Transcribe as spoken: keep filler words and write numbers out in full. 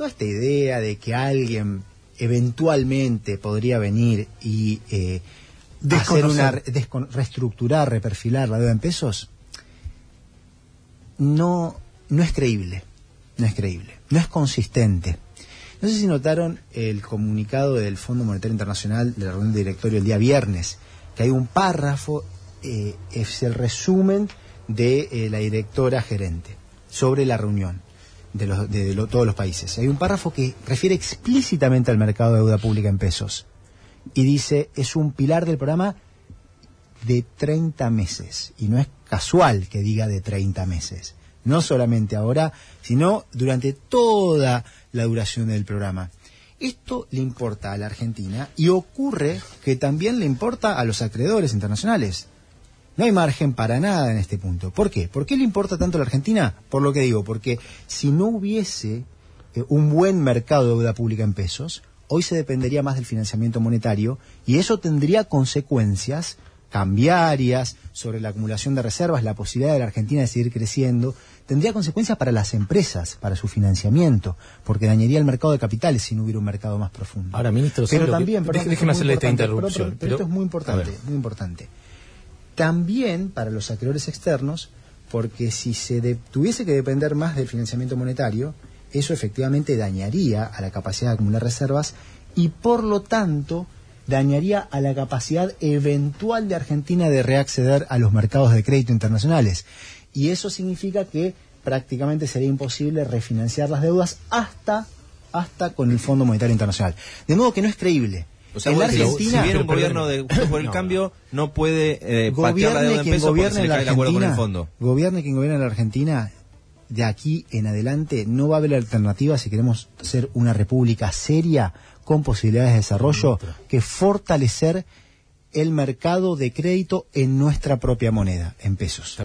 toda esta idea de que alguien eventualmente podría venir y eh, hacer una reestructurar, reperfilar la deuda en pesos, no, no es creíble, no es creíble, no es consistente. No sé si notaron el comunicado del Fondo Monetario Internacional de la reunión de directorio el día viernes, que hay un párrafo, eh, es el resumen de eh, la directora gerente sobre la reunión de, los, de, de lo, todos los países. Hay un párrafo que refiere explícitamente al mercado de deuda pública en pesos y dice, es un pilar del programa de treinta meses, y no es casual que diga de treinta meses, no solamente ahora, sino durante toda la duración del programa. Esto le importa a la Argentina y ocurre que también le importa a los acreedores internacionales. No hay margen para nada en este punto. ¿Por qué? ¿Por qué le importa tanto a la Argentina? Por lo que digo, porque si no hubiese eh, un buen mercado de deuda pública en pesos, hoy se dependería más del financiamiento monetario y eso tendría consecuencias cambiarias sobre la acumulación de reservas, la posibilidad de la Argentina de seguir creciendo, tendría consecuencias para las empresas, para su financiamiento, porque dañaría el mercado de capitales si no hubiera un mercado más profundo. Ahora, ministro, pero lo también, que, perdón, déjeme hacerle esta interrupción. Pero, pero, pero, pero esto es muy importante, muy importante. También para los acreedores externos, porque si se de, tuviese que depender más del financiamiento monetario, eso efectivamente dañaría a la capacidad de acumular reservas y por lo tanto dañaría a la capacidad eventual de Argentina de reacceder a los mercados de crédito internacionales. Y eso significa que prácticamente sería imposible refinanciar las deudas hasta, hasta con el Fondo Monetario Internacional. De modo que no es creíble. O sea, en la Argentina, Argentina, si viene un pero, gobierno de Juntos por el no. Cambio, no puede eh, patear la deuda en pesos porque se le cae el acuerdo con el fondo. Gobierne quien gobierne en la Argentina, de aquí en adelante no va a haber alternativa si queremos ser una república seria con posibilidades de desarrollo que fortalecer el mercado de crédito en nuestra propia moneda, en pesos.